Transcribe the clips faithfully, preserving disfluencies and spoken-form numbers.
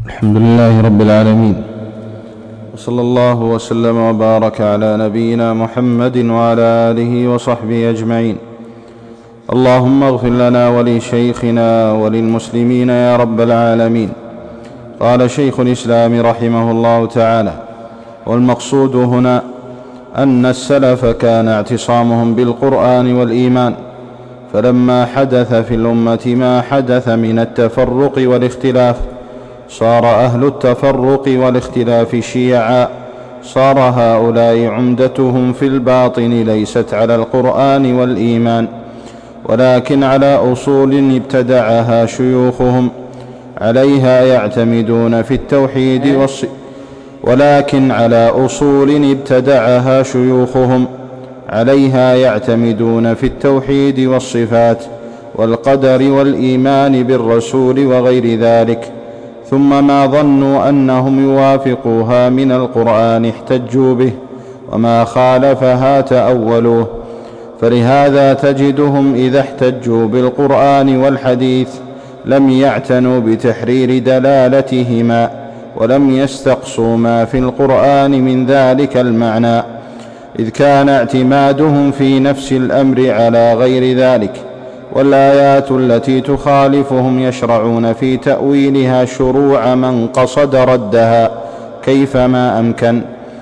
الحمد لله رب العالمين، وصلى الله وسلم وبارك على نبينا محمد وعلى آله وصحبه أجمعين. اللهم اغفر لنا ولشيخنا وللمسلمين يا رب العالمين. قال شيخ الإسلام رحمه الله تعالى: والمقصود هنا أن السلف كان اعتصامهم بالقرآن والإيمان، فلما حدث في الأمة ما حدث من التفرق والاختلاف صار أهل التفرق والاختلاف شيعا، صار هؤلاء عمدتهم في الباطن ليست على القرآن والإيمان، ولكن على أصول ابتدعها شيوخهم عليها يعتمدون في التوحيد والص... ولكن على أصول ابتدعها شيوخهم عليها يعتمدون في التوحيد والصفات والقدر والإيمان بالرسول وغير ذلك، ثم ما ظنوا أنهم يوافقوها من القرآن احتجوا به، وما خالفها تأولوه. فلهذا تجدهم إذا احتجوا بالقرآن والحديث لم يعتنوا بتحرير دلالتهما، ولم يستقصوا ما في القرآن من ذلك المعنى، إذ كان اعتمادهم في نفس الأمر على غير ذلك، والآيات التي تخالفهم يشرعون في تأويلها شروع من قصد ردها كيفما أمكن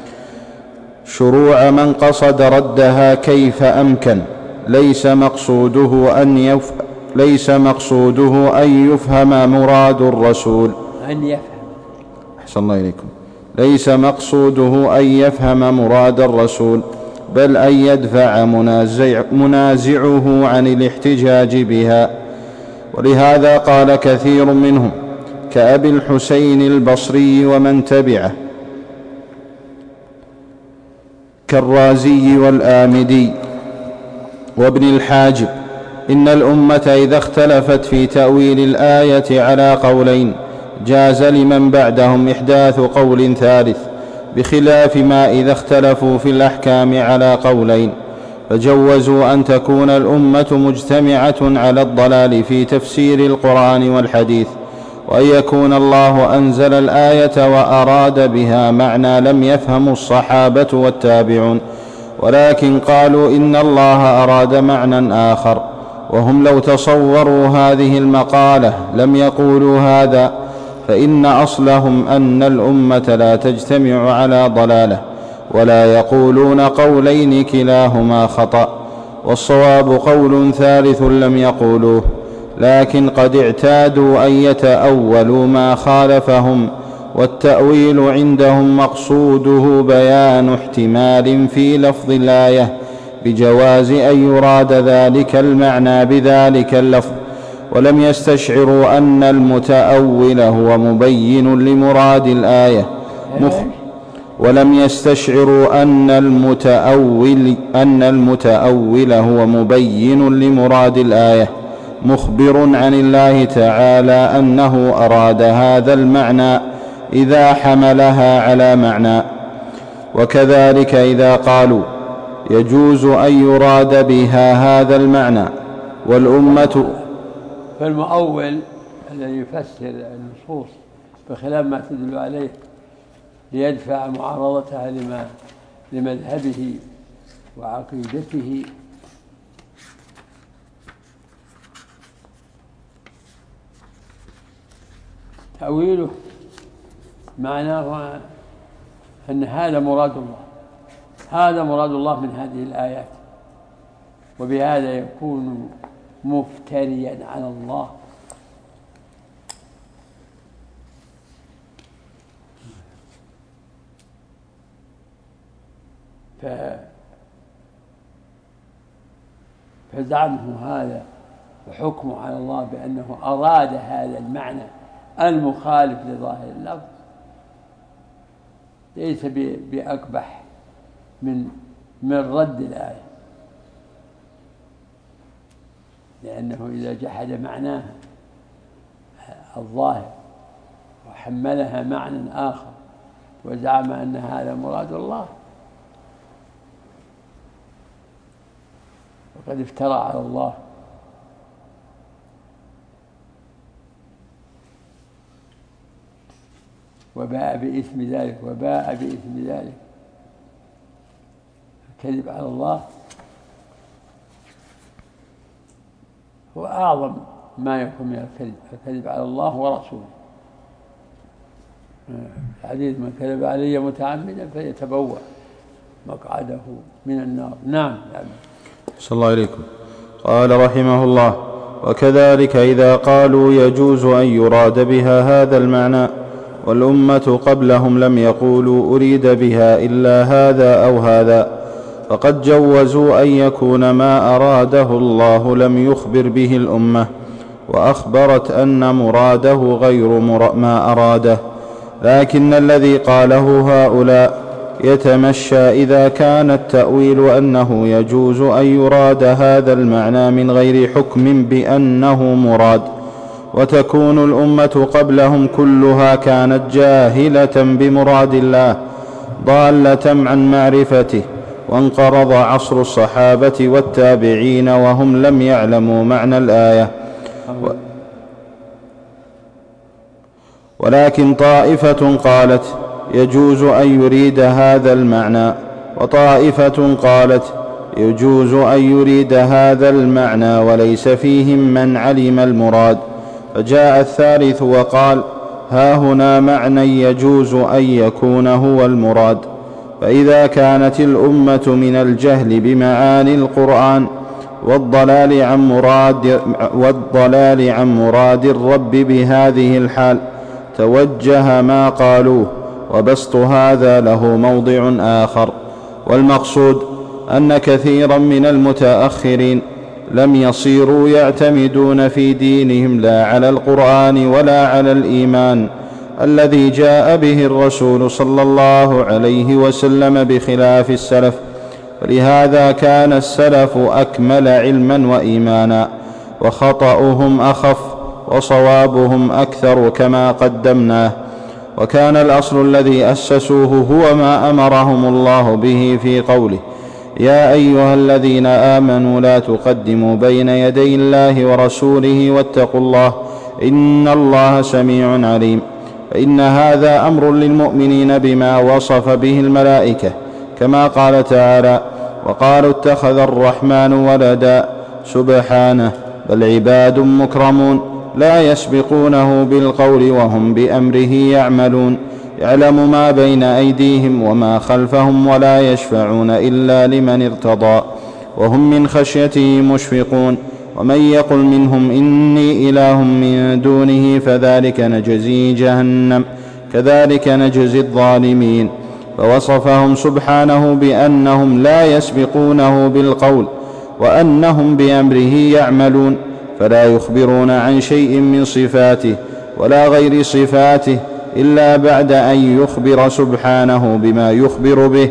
شروع من قصد ردها كيف أمكن ليس مقصوده أن يف... ليس مقصوده أن يفهم مراد الرسول أن يفهم أحسن الله إليكم ليس مقصوده أن يفهم مراد الرسول، بل أن يدفع منازع منازعه عن الاحتجاج بها. ولهذا قال كثير منهم كأبي الحسين البصري ومن تبعه كالرازي والآمدي وابن الحاجب: إن الأمة إذا اختلفت في تأويل الآية على قولين جاز لمن بعدهم إحداث قول ثالث، بخلاف ما إذا اختلفوا في الأحكام على قولين، فجوزوا أن تكون الأمة مجتمعة على الضلال في تفسير القرآن والحديث، وأن يكون الله أنزل الآية وأراد بها معنى لم يفهم الصحابة والتابعون، ولكن قالوا إن الله أراد معنى آخر، وهم لو تصوروا هذه المقالة لم يقولوا هذا، فإن أصلهم أن الأمة لا تجتمع على ضلالة، ولا يقولون قولين كلاهما خطأ، والصواب قول ثالث لم يقولوه، لكن قد اعتادوا أن يتأولوا ما خالفهم، والتأويل عندهم مقصوده بيان احتمال في لفظ الآية بجواز أن يراد ذلك المعنى بذلك اللفظ، ولم يستشعروا أن المتأول هو مبين لمراد الآية مخ ولم يستشعروا أن المتأول أن المتأول هو مبين لمراد الآية مخبر عن الله تعالى أنه أراد هذا المعنى إذا حملها على معنى. وكذلك إذا قالوا يجوز أن يراد بها هذا المعنى والأمة، فالمؤول الذي يفسر النصوص بخلاف ما تدل عليه ليدفع معارضتها لما لمذهبه وعقيدته، تأويله معناه أن هذا مراد الله، هذا مراد الله من هذه الآيات، وبهذا يكون مفتريا على الله. فزعمه هذا وحكمه على الله بأنه أراد هذا المعنى المخالف لظاهر اللفظ ليس بأقبح من من رد الآية، لأنه إذا جحد معناها الظاهر وحملها معنى آخر وزعم أن هذا مراد الله وقد افترى على الله. وباء بإثم ذلك وباء بإثم ذلك. الكذب على الله هو أعظم ما يكون من الكذب، الكذب على الله ورسوله. الحديث من كذب علي متعمدا فليتبوأ مقعده من النار. نعم. صلى الله عليكم. قال رحمه الله: وكذلك إذا قالوا يجوز أن يراد بها هذا المعنى والأمة قبلهم لم يقولوا أريد بها إلا هذا أو هذا، فقد جوزوا أن يكون ما أراده الله لم يخبر به الأمة، وأخبرت أن مراده غير ما أراده. لكن الذي قاله هؤلاء يتمشى إذا كان التأويل أنه يجوز أن يراد هذا المعنى من غير حكم بأنه مراد، وتكون الأمة قبلهم كلها كانت جاهلة بمراد الله ضالة عن معرفته، وانقرض عصر الصحابة والتابعين وهم لم يعلموا معنى الآية. ولكن طائفة قالت يجوز أن يريد هذا المعنى، وطائفة قالت يجوز أن يريد هذا المعنى وليس فيهم من علم المراد، فجاء الثالث وقال ها هنا معنى يجوز أن يكون هو المراد. فإذا كانت الأمة من الجهل بمعاني القرآن والضلال عن مراد, والضلال عن مراد الرب بهذه الحال توجه ما قالوه، وبسط هذا له موضع آخر. والمقصود أن كثيرا من المتأخرين لم يصيروا يعتمدون في دينهم لا على القرآن ولا على الإيمان الذي جاء به الرسول صلى الله عليه وسلم بخلاف السلف، فلهذا كان السلف أكمل علما وإيمانا، وخطأهم أخف وصوابهم أكثر كما قدمناه. وكان الأصل الذي أسسوه هو ما أمرهم الله به في قوله يا أيها الذين آمنوا لا تقدموا بين يدي الله ورسوله واتقوا الله إن الله سميع عليم. فإن هذا أمر للمؤمنين بما وصف به الملائكة، كما قال تعالى وقالوا اتخذ الرحمن ولدا سبحانه، بل عباد مكرمون لا يسبقونه بالقول وهم بأمره يعملون، يعلم ما بين أيديهم وما خلفهم ولا يشفعون إلا لمن ارتضى وهم من خشيته مشفقون. ومن يقل منهم إني إله من دونه فذلك نجزي جهنم كذلك نجزي الظالمين. فوصفهم سبحانه بأنهم لا يسبقونه بالقول وأنهم بأمره يعملون، فلا يخبرون عن شيء من صفاته ولا غير صفاته إلا بعد أن يخبر سبحانه بما يخبر به،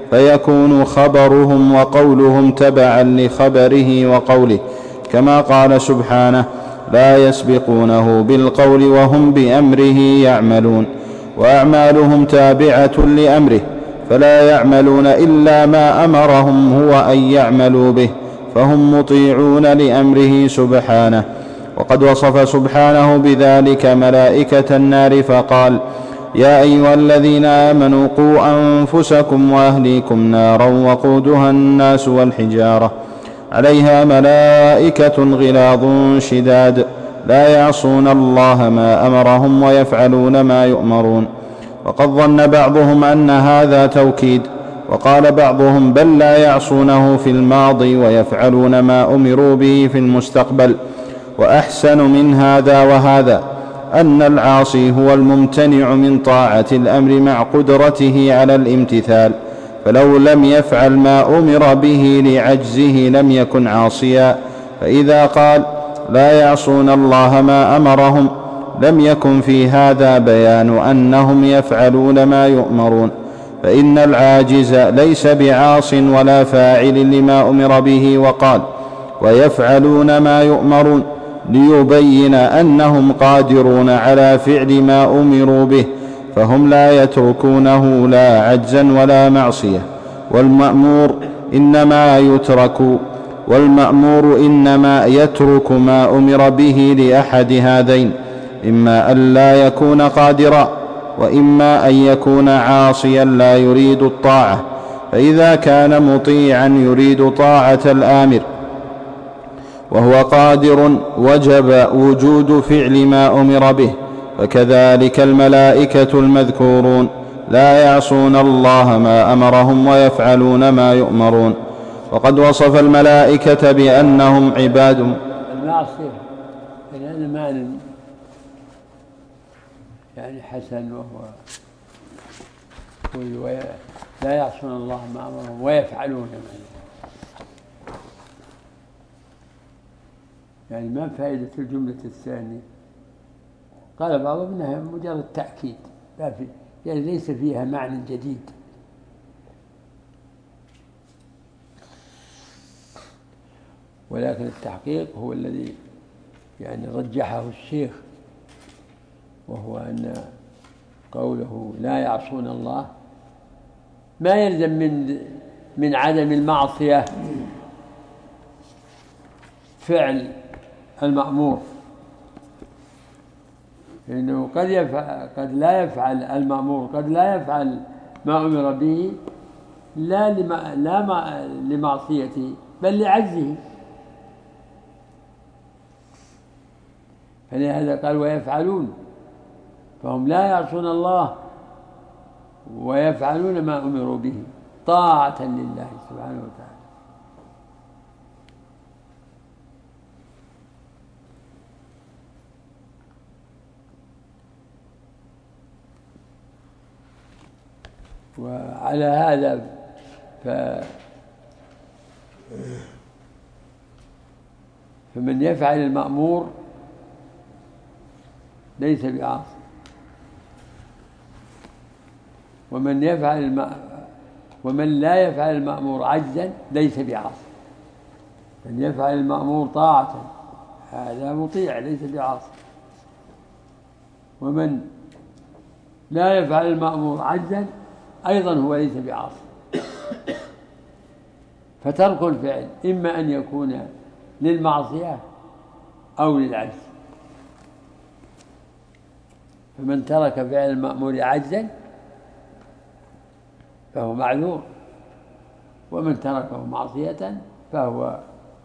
فيكون خبرهم وقولهم تبعا لخبره وقوله، كما قال سبحانه لا يسبقونه بالقول وهم بأمره يعملون. وأعمالهم تابعة لأمره، فلا يعملون إلا ما أمرهم هو أن يعملوا به، فهم مطيعون لأمره سبحانه. وقد وصف سبحانه بذلك ملائكة النار فقال يا أيها الذين آمنوا قوا أنفسكم وأهليكم نارا وقودها الناس والحجارة عليها ملائكة غلاظ شداد لا يعصون الله ما أمرهم ويفعلون ما يؤمرون. وقد ظن بعضهم أن هذا توكيد، وقال بعضهم بل لا يعصونه في الماضي ويفعلون ما أمروا به في المستقبل. وأحسن من هذا وهذا أن العاصي هو الممتنع من طاعة الأمر مع قدرته على الامتثال، فلو لم يفعل ما أمر به لعجزه لم يكن عاصيا. فإذا قال لا يعصون الله ما أمرهم لم يكن في هذا بيان أنهم يفعلون ما يؤمرون، فإن العاجز ليس بعاص ولا فاعل لما أمر به. وقال ويفعلون ما يؤمرون ليبين أنهم قادرون على فعل ما أمروا به، فهم لا يتركونه لا عجزا ولا معصية. والمأمور إنما يترك والمأمور إنما يترك ما أمر به لأحد هذين، إما أن لا يكون قادرا وإما أن يكون عاصيا لا يريد الطاعة، فإذا كان مطيعا يريد طاعة الآمر وهو قادر وجب وجود فعل ما أمر به. فكذلك الملائكة المذكورون لا يعصون الله ما أمرهم ويفعلون ما يؤمرون. وقد وصف الملائكة بأنهم عباد. المعصية هذا معنى يعني حسن، وهو لا يعصون الله ما أمرهم ويفعلون ما يؤمرون. يعني ما فائدة الجملة الثانية؟ قال بعضهم انها مجرد تأكيد، لا في يعني ليس فيها معنى جديد. ولكن التحقيق هو الذي يعني رجحه الشيخ، وهو أن قوله لا يعصون الله ما يلزم من من عدم المعصية فعل المأمور، لأنه قد يفعل قد لا يفعل المأمور، قد لا يفعل ما أمر به لا لما لا ما لمعصيته بل لعجزه. فلهذا قال ويفعلون، فهم لا يعصون الله ويفعلون ما أمروا به طاعة لله سبحانه وتعالى. وعلى هذا ف... فمن يفعل المأمور ليس بعاصي، ومن يفعل الم... ومن لا يفعل المأمور عجزا ليس بعاصي. من يفعل المأمور طاعة هذا مطيع ليس بعاصي، ومن لا يفعل المأمور عجزا أيضا هو ليس بعاصي. فترك الفعل إما أن يكون للمعصية أو للعجز. فمن ترك فعل المأمور عجزا فهو معذور، ومن تركه معصية فهو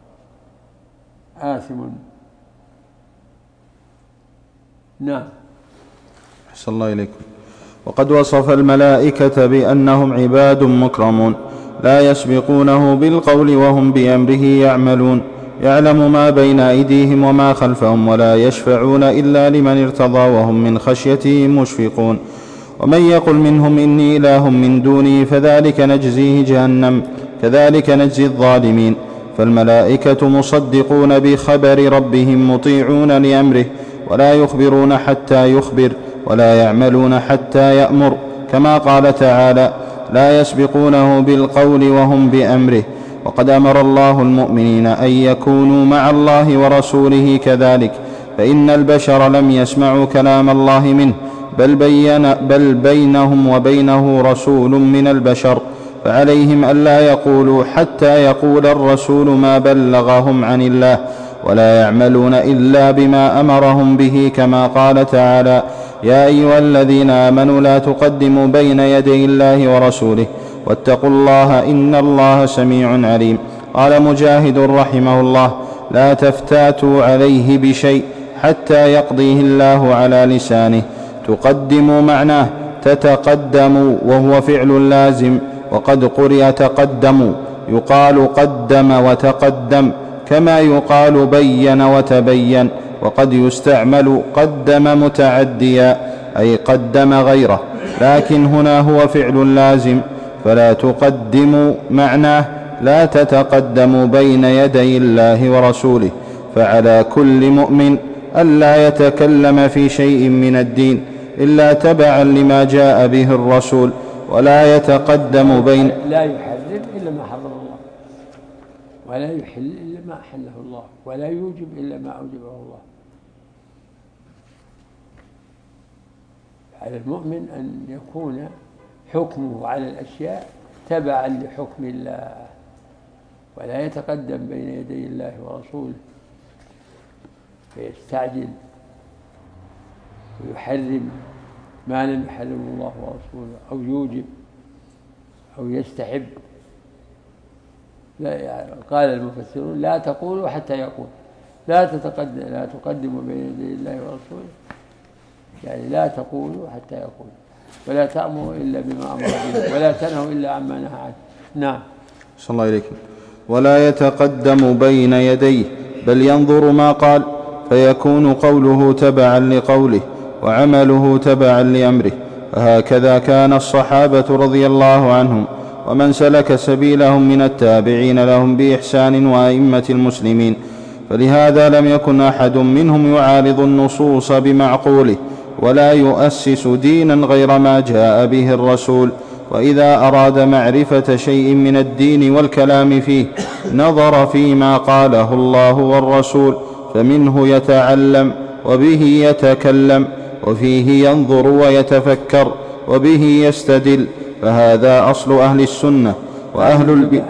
آثم. نعم. أحسن الله إليكم. وقد وصف الملائكة بأنهم عباد مكرمون لا يسبقونه بالقول وهم بأمره يعملون، يعلم ما بين أيديهم وما خلفهم، ولا يشفعون إلا لمن ارتضى وهم من خشيته مشفقون. ومن يقل منهم إني إله من دوني فذلك نجزيه جهنم كذلك نجزي الظالمين. فالملائكة مصدقون بخبر ربهم مطيعون لأمره، ولا يخبرون حتى يخبر، ولا يعملون حتى يأمر، كما قال تعالى لا يسبقونه بالقول وهم بأمره. وقد أمر الله المؤمنين أن يكونوا مع الله ورسوله كذلك، فإن البشر لم يسمعوا كلام الله منه، بل, بين بل بينهم وبينه رسول من البشر، فعليهم ألا يقولوا حتى يقول الرسول ما بلغهم عن الله، ولا يعملون إلا بما أمرهم به، كما قال تعالى يا أيها الذين آمنوا لا تقدموا بين يدي الله ورسوله واتقوا الله إن الله سميع عليم. قال مجاهد رحمه الله لا تفتاتوا عليه بشيء حتى يقضيه الله على لسانه. تقدموا معناه تتقدموا، وهو فعل لازم، وقد قرئ تقدموا، يقال قدم وتقدم، كما يقال بين وتبين. وقد يستعمل قدم متعديا أي قدم غيره، لكن هنا هو فعل لازم. فلا تقدموا معناه لا تتقدموا بين يدي الله ورسوله. فعلى كل مؤمن ألا يتكلم في شيء من الدين إلا تبعا لما جاء به الرسول، ولا يتقدم بين لا يحرم إلا ما حرم الله، ولا يحل إلا ما أحله الله، ولا يوجب إلا ما أوجبه الله. على المؤمن أن يكون حكمه على الأشياء تبعا لحكم الله، ولا يتقدم بين يدي الله ورسوله فيستعجل ويحرم ما لم يحرمه الله ورسوله أو يوجب أو يستحب. لا يعني قال المفسرون لا تقولوا حتى يقول، لا تتقدم لا تقدموا بين يدي الله ورسوله، يعني لا تقولوا حتى يقول، ولا تأمروا إلا بما أمر به، ولا تنهوا إلا عما نهى عنه. نعم. صلى الله عليكم. ولا يتقدم بين يديه بل ينظر ما قال، فيكون قوله تبعا لقوله وعمله تبعا لأمره. وهكذا كان الصحابة رضي الله عنهم ومن سلك سبيلهم من التابعين لهم بإحسان وأئمة المسلمين. فلهذا لم يكن أحد منهم يعارض النصوص بمعقوله ولا يؤسس دينا غير ما جاء به الرسول. وإذا أراد معرفة شيء من الدين والكلام فيه نظر فيما قاله الله والرسول، فمنه يتعلم وبه يتكلم، وفيه ينظر ويتفكر، وبه يستدل. فهذا أصل أهل السنة. وأهل الب...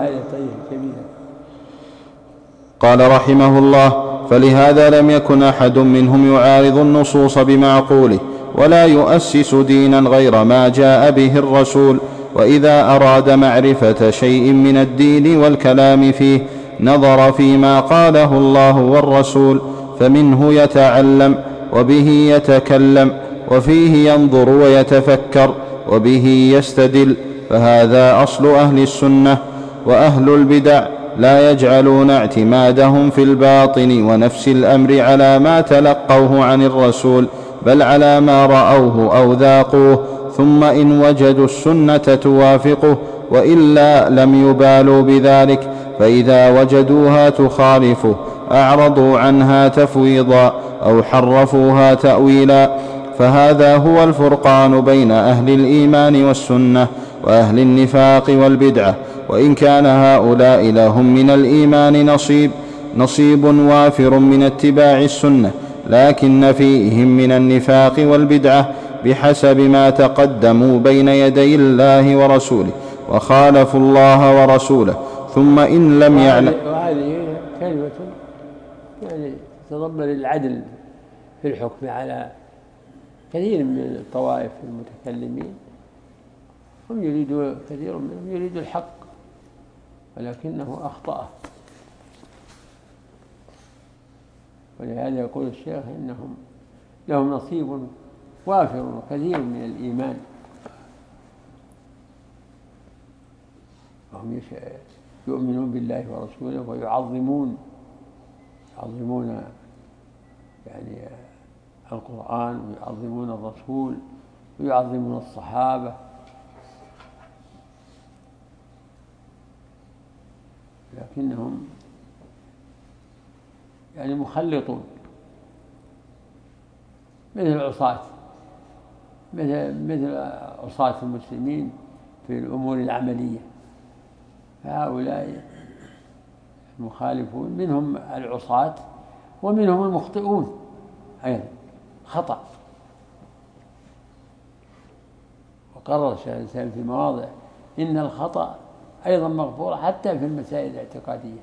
قال رحمه الله: فلهذا لم يكن أحد منهم يعارض النصوص بمعقوله ولا يؤسس دينا غير ما جاء به الرسول. وإذا أراد معرفة شيء من الدين والكلام فيه نظر فيما قاله الله والرسول، فمنه يتعلم وبه يتكلم، وفيه ينظر ويتفكر، وبه يستدل. فهذا أصل أهل السنة. وأهل البدع لا يجعلون اعتمادهم في الباطن ونفس الأمر على ما تلقوه عن الرسول، بل على ما رأوه أو ذاقوه، ثم إن وجدوا السنة توافقه، وإلا لم يبالوا بذلك. فإذا وجدوها تخالفه أعرضوا عنها تفويضا أو حرفوها تأويلا. فهذا هو الفرقان بين أهل الإيمان والسنة وأهل النفاق والبدعة. وإن كان هؤلاء لهم من الإيمان نصيب نصيب وافر من اتباع السنة، لكن فيهم من النفاق والبدعة بحسب ما تقدموا بين يدي الله ورسوله وخالفوا الله ورسوله. ثم إن لم يعلم. وهذه كلمة يعني تتضمن العدل في الحكم على كثير من الطوائف المتكلمين. هم يريدوا كثير منهم يريد الحق ولكنه أخطأ. ولهذا يقول الشيخ إنهم لهم نصيب وافر وكثير من الإيمان، وهم يؤمنون بالله ورسوله ويعظمون يعظمون يعني القرآن، ويعظمون الرسول، ويعظمون الصحابة. لكنهم يعني مخلطون مثل العصاة مثل مثل عصاة المسلمين في الأمور العملية. فهؤلاء المخالفون منهم العصاة ومنهم المخطئون أيضا خطأ. وقرر شيخ الإسلام في مواضع إن الخطأ أيضا مغفور حتى في المسائل الاعتقادية،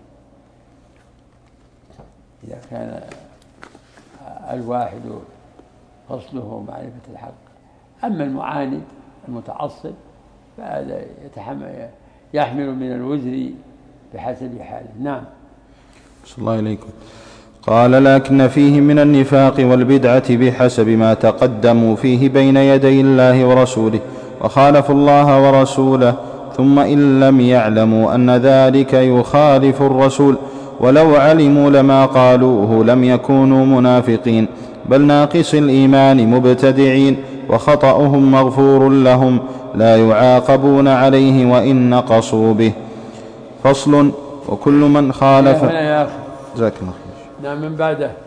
إذا كان الواحد فصله معرفة الحق. أما المعاند المتعصب فهذا يتحمل يحمل من الوزر بحسب حاله. نعم. صلى الله عليكم. قال: لكن فيه من النفاق والبدعة بحسب ما تقدموا فيه بين يدي الله ورسوله وخالفوا الله ورسوله. ثم إن لم يعلموا أن ذلك يخالف الرسول ولو علموا لما قالوه لم يكونوا منافقين، بل ناقص الإيمان مبتدعين، وخطأهم مغفور لهم لا يعاقبون عليه وإن نقصوا به. فصل: وكل من خالف. جزاك الله خير. نعم. من بعده